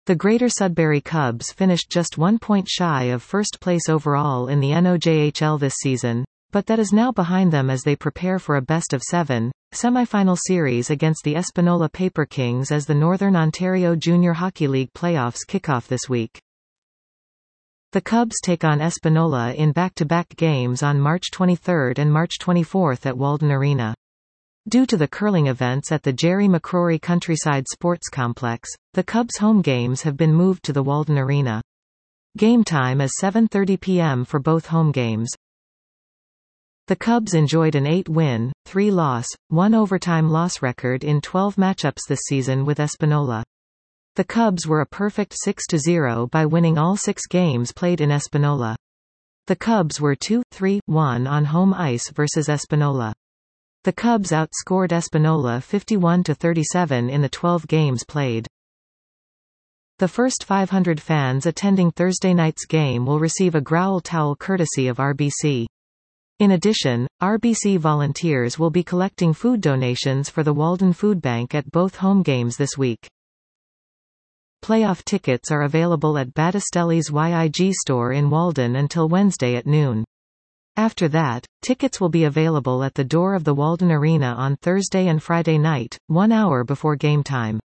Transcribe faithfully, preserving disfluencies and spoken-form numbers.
The Greater Sudbury Cubs finished just one point shy of first place overall in the N O J H L this season, but that is now behind them as they prepare for a best-of-seven semi-final series against the Espanola Paper Kings as the Northern Ontario Junior Hockey League playoffs kick off this week. The Cubs take on Espanola in back-to-back games on March twenty-third and March twenty-fourth at Walden Arena. Due to the curling events at the Jerry McCrory Countryside Sports Complex, the Cubs' home games have been moved to the Walden Arena. Game time is seven thirty p m for both home games. The Cubs enjoyed an eight win, three loss, one overtime loss record in twelve matchups this season with Espanola. The Cubs were a perfect six to zero by winning all six games played in Espanola. The Cubs were two three one on home ice versus Espanola. The Cubs outscored Espanola fifty-one to thirty-seven in the twelve games played. The first five hundred fans attending Thursday night's game will receive a growl towel courtesy of R B C. In addition, R B C volunteers will be collecting food donations for the Walden Food Bank at both home games this week. Playoff tickets are available at Battistelli's Y I G store in Walden until Wednesday at noon. After that, tickets will be available at the door of the Walden Arena on Thursday and Friday night, one hour before game time.